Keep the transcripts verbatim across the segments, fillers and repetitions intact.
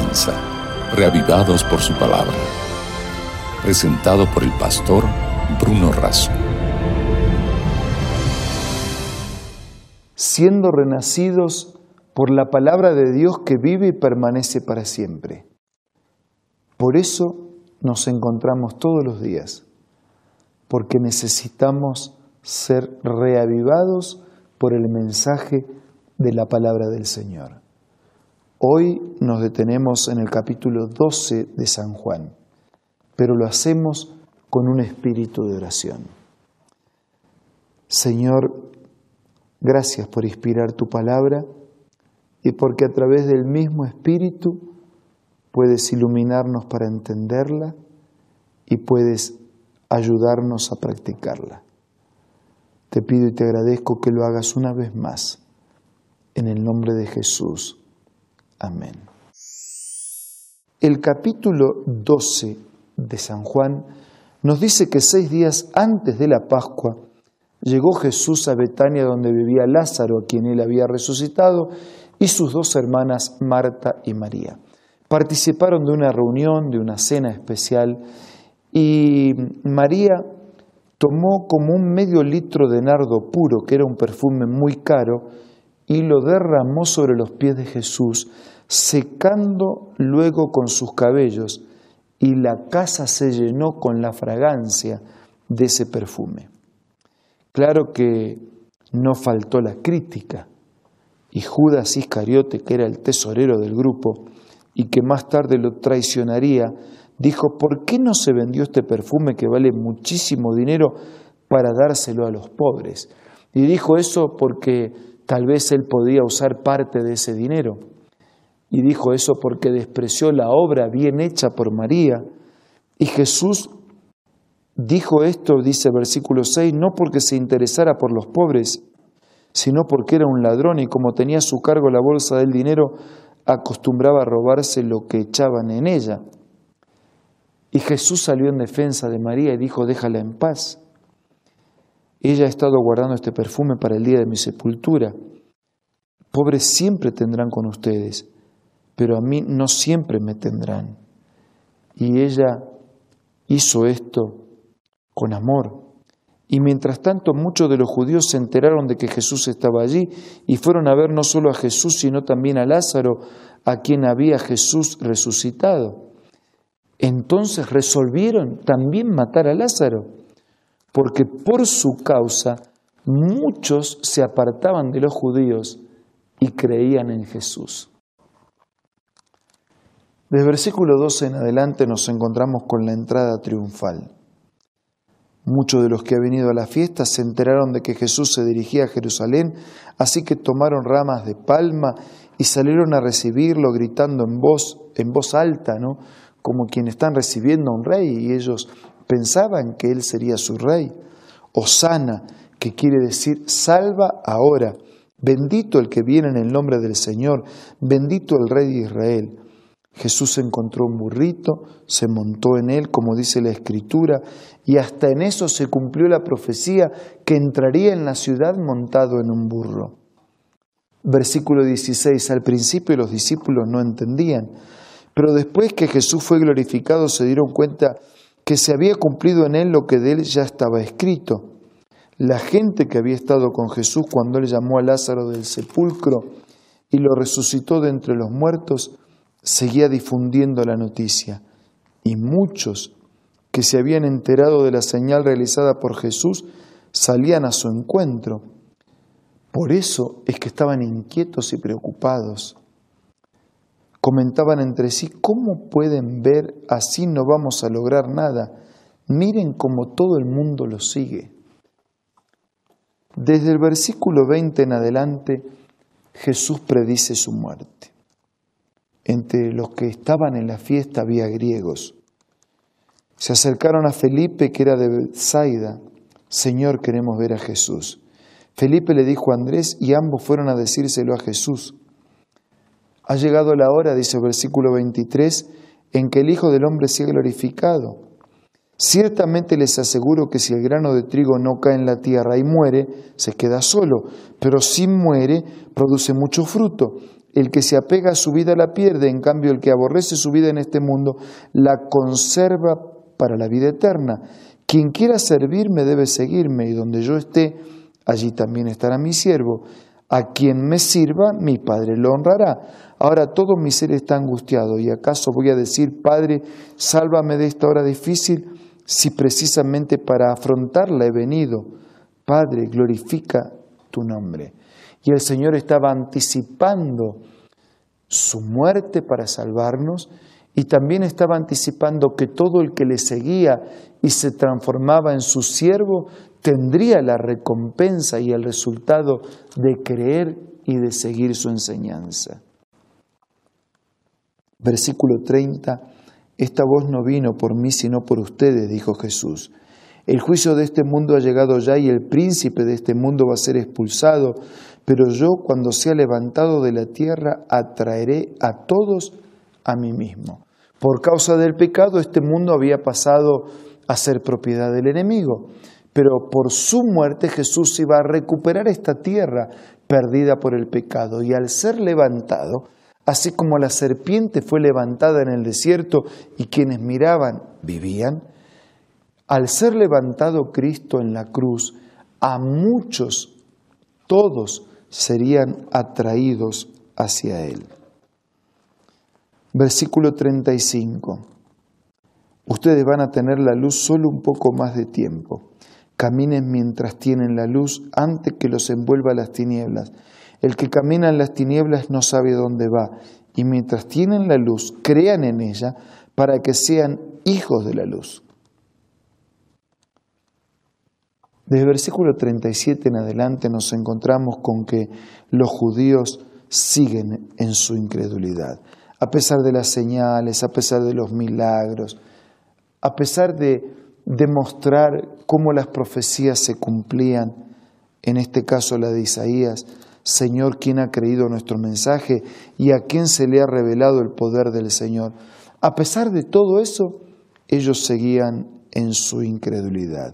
comienza, Reavivados por su palabra. Presentado por el pastor Bruno Razo. Siendo renacidos por la palabra de Dios que vive y permanece para siempre. Por eso nos encontramos todos los días, porque necesitamos ser reavivados por el mensaje de la palabra del Señor. Hoy nos detenemos en el capítulo doce de San Juan, pero lo hacemos con un espíritu de oración. Señor, gracias por inspirar tu palabra y porque a través del mismo espíritu puedes iluminarnos para entenderla y puedes ayudarnos a practicarla. Te pido y te agradezco que lo hagas una vez más. En el nombre de Jesús. Amén. El capítulo doce de San Juan nos dice que seis días antes de la Pascua llegó Jesús a Betania, donde vivía Lázaro, a quien él había resucitado, y sus dos hermanas Marta y María. Participaron de una reunión, de una cena especial, y María tomó como un medio litro de nardo puro, que era un perfume muy caro, y lo derramó sobre los pies de Jesús, secando luego con sus cabellos, y la casa se llenó con la fragancia de ese perfume. Claro que no faltó la crítica, y Judas Iscariote, que era el tesorero del grupo, y que más tarde lo traicionaría, dijo: ¿por qué no se vendió este perfume que vale muchísimo dinero para dárselo a los pobres? Y dijo eso porque tal vez él podía usar parte de ese dinero. Y dijo eso porque despreció la obra bien hecha por María. Y Jesús dijo esto, dice versículo seis, no porque se interesara por los pobres, sino porque era un ladrón y como tenía a su cargo la bolsa del dinero, acostumbraba a robarse lo que echaban en ella. Y Jesús salió en defensa de María y dijo: déjala en paz. Ella ha estado guardando este perfume para el día de mi sepultura. Pobres siempre tendrán con ustedes, pero a mí no siempre me tendrán. Y ella hizo esto con amor. Y mientras tanto muchos de los judíos se enteraron de que Jesús estaba allí y fueron a ver no solo a Jesús, sino también a Lázaro, a quien había Jesús resucitado. Entonces resolvieron también matar a Lázaro, porque por su causa muchos se apartaban de los judíos y creían en Jesús. Desde versículo doce en adelante nos encontramos con la entrada triunfal. Muchos de los que habían venido a la fiesta se enteraron de que Jesús se dirigía a Jerusalén, así que tomaron ramas de palma y salieron a recibirlo gritando en voz, en voz alta, ¿no? Como quienes están recibiendo a un rey, y ellos pensaban que él sería su rey. Hosana, que quiere decir salva ahora, bendito el que viene en el nombre del Señor, bendito el Rey de Israel. Jesús encontró un burrito, se montó en él, como dice la Escritura, y hasta en eso se cumplió la profecía que entraría en la ciudad montado en un burro. Versículo dieciséis, al principio los discípulos no entendían, pero después que Jesús fue glorificado se dieron cuenta que se había cumplido en él lo que de él ya estaba escrito. La gente que había estado con Jesús cuando él llamó a Lázaro del sepulcro y lo resucitó de entre los muertos, seguía difundiendo la noticia. Y muchos que se habían enterado de la señal realizada por Jesús salían a su encuentro. Por eso es que estaban inquietos y preocupados. Comentaban entre sí: ¿cómo pueden ver? Así no vamos a lograr nada. Miren cómo todo el mundo lo sigue. Desde el versículo veinte en adelante, Jesús predice su muerte. Entre los que estaban en la fiesta había griegos. Se acercaron a Felipe, que era de Betsaida. Señor, queremos ver a Jesús. Felipe le dijo a Andrés y ambos fueron a decírselo a Jesús. Ha llegado la hora, dice el versículo veintitrés, en que el Hijo del Hombre sea glorificado. Ciertamente les aseguro que si el grano de trigo no cae en la tierra y muere, se queda solo, pero si muere, produce mucho fruto. El que se apega a su vida la pierde, en cambio el que aborrece su vida en este mundo la conserva para la vida eterna. Quien quiera servirme debe seguirme, y donde yo esté, allí también estará mi siervo. A quien me sirva, mi Padre lo honrará. Ahora todo mi ser está angustiado, ¿y acaso voy a decir, Padre, sálvame de esta hora difícil, si precisamente para afrontarla he venido? Padre, glorifica tu nombre. Y el Señor estaba anticipando su muerte para salvarnos, y también estaba anticipando que todo el que le seguía y se transformaba en su siervo tendría la recompensa y el resultado de creer y de seguir su enseñanza. Versículo treinta, esta voz no vino por mí sino por ustedes, dijo Jesús. El juicio de este mundo ha llegado ya y el príncipe de este mundo va a ser expulsado, pero yo cuando sea levantado de la tierra atraeré a todos a mí mismo. Por causa del pecado este mundo había pasado a ser propiedad del enemigo, pero por su muerte Jesús iba a recuperar esta tierra perdida por el pecado, y al ser levantado, así como la serpiente fue levantada en el desierto y quienes miraban vivían, al ser levantado Cristo en la cruz, a muchos, todos serían atraídos hacia Él. Versículo treinta y cinco. Ustedes van a tener la luz solo un poco más de tiempo. Caminen mientras tienen la luz antes que los envuelva las tinieblas. El que camina en las tinieblas no sabe dónde va, y mientras tienen la luz, crean en ella para que sean hijos de la luz. Desde el versículo treinta y siete en adelante nos encontramos con que los judíos siguen en su incredulidad. A pesar de las señales, a pesar de los milagros, a pesar de demostrar cómo las profecías se cumplían, en este caso la de Isaías, Señor, ¿quién ha creído nuestro mensaje y a quién se le ha revelado el poder del Señor? A pesar de todo eso, ellos seguían en su incredulidad.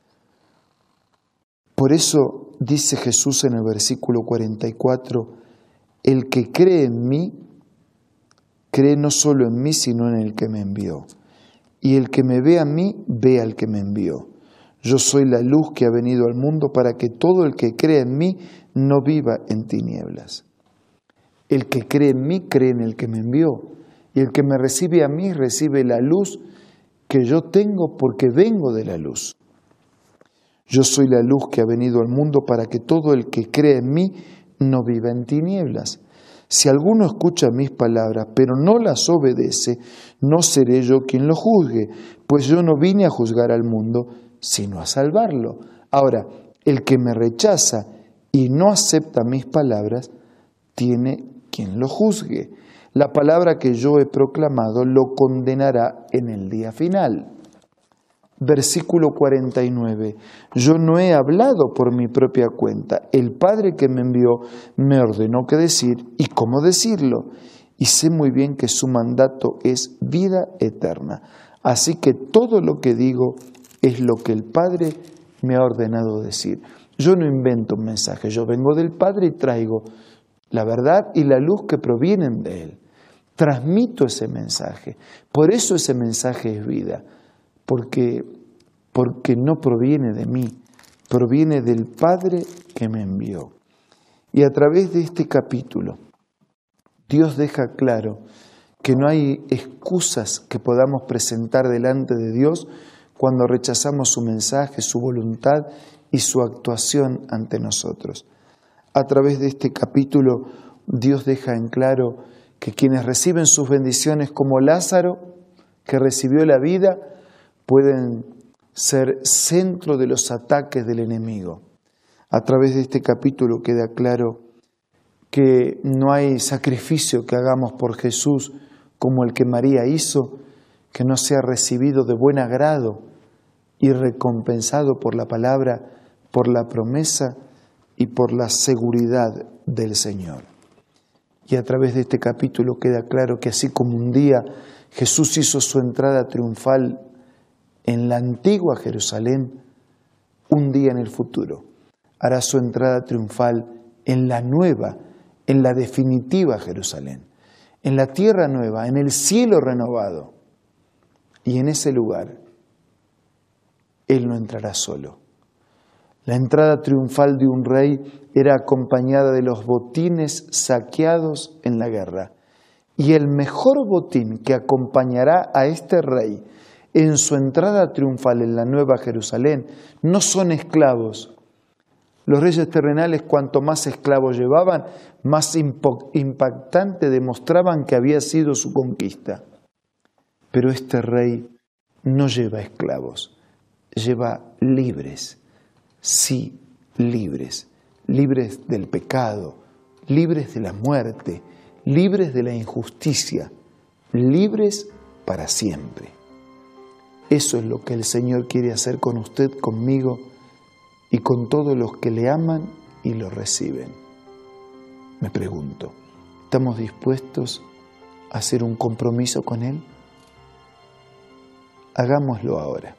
Por eso dice Jesús en el versículo cuarenta y cuatro, el que cree en mí, cree no solo en mí, sino en el que me envió. Y el que me ve a mí, ve al que me envió. Yo soy la luz que ha venido al mundo para que todo el que cree en mí no viva en tinieblas. El que cree en mí, cree en el que me envió. Y el que me recibe a mí, recibe la luz que yo tengo porque vengo de la luz. Yo soy la luz que ha venido al mundo para que todo el que cree en mí no viva en tinieblas. Si alguno escucha mis palabras, pero no las obedece, no seré yo quien lo juzgue, pues yo no vine a juzgar al mundo, sino a salvarlo. Ahora, el que me rechaza y no acepta mis palabras, tiene quien lo juzgue. La palabra que yo he proclamado lo condenará en el día final. Versículo cuarenta y nueve. Yo no he hablado por mi propia cuenta. El Padre que me envió me ordenó qué decir y cómo decirlo. Y sé muy bien que su mandato es vida eterna. Así que todo lo que digo es lo que el Padre me ha ordenado decir. Yo no invento un mensaje. Yo vengo del Padre y traigo la verdad y la luz que provienen de Él. Transmito ese mensaje. Por eso ese mensaje es vida. Porque, porque no proviene de mí, proviene del Padre que me envió. Y a través de este capítulo, Dios deja claro que no hay excusas que podamos presentar delante de Dios cuando rechazamos su mensaje, su voluntad y su actuación ante nosotros. A través de este capítulo, Dios deja en claro que quienes reciben sus bendiciones como Lázaro, que recibió la vida, pueden ser centro de los ataques del enemigo. A través de este capítulo queda claro que no hay sacrificio que hagamos por Jesús como el que María hizo, que no sea recibido de buen agrado y recompensado por la palabra, por la promesa y por la seguridad del Señor. Y a través de este capítulo queda claro que así como un día Jesús hizo su entrada triunfal en la antigua Jerusalén, un día en el futuro hará su entrada triunfal en la nueva en la definitiva Jerusalén, en la tierra nueva, en el cielo renovado. Y en ese lugar, Él no entrará solo. La entrada triunfal de un rey era acompañada de los botines saqueados en la guerra. Y el mejor botín que acompañará a este rey en su entrada triunfal en la Nueva Jerusalén no son esclavos. Los reyes terrenales, cuanto más esclavos llevaban, más impactante demostraban que había sido su conquista. Pero este rey no lleva esclavos, lleva libres. Sí, libres, libres del pecado, libres de la muerte, libres de la injusticia, libres para siempre. Eso es lo que el Señor quiere hacer con usted, conmigo y con todos los que le aman y lo reciben. Me pregunto, ¿estamos dispuestos a hacer un compromiso con Él? Hagámoslo ahora.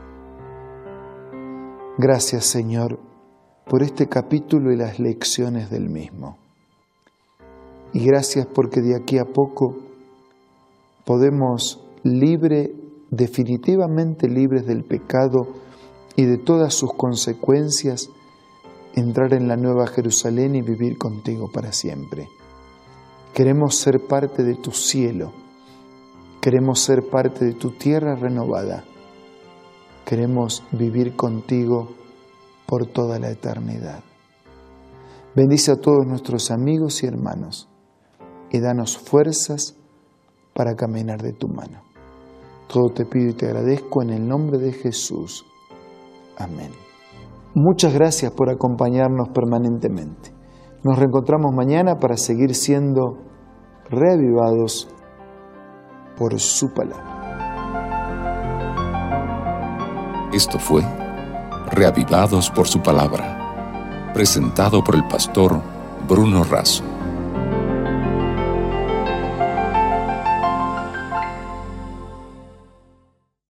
Gracias, Señor, por este capítulo y las lecciones del mismo. Y gracias porque de aquí a poco podemos, libre, definitivamente libres del pecado y de todas sus consecuencias, entrar en la Nueva Jerusalén y vivir contigo para siempre. Queremos ser parte de tu cielo, queremos ser parte de tu tierra renovada. Queremos vivir contigo por toda la eternidad. Bendice a todos nuestros amigos y hermanos y danos fuerzas para caminar de tu mano. Todo te pido y te agradezco en el nombre de Jesús. Amén. Muchas gracias por acompañarnos permanentemente. Nos reencontramos mañana para seguir siendo reavivados por su palabra. Esto fue Reavivados por su palabra, presentado por el pastor Bruno Razo.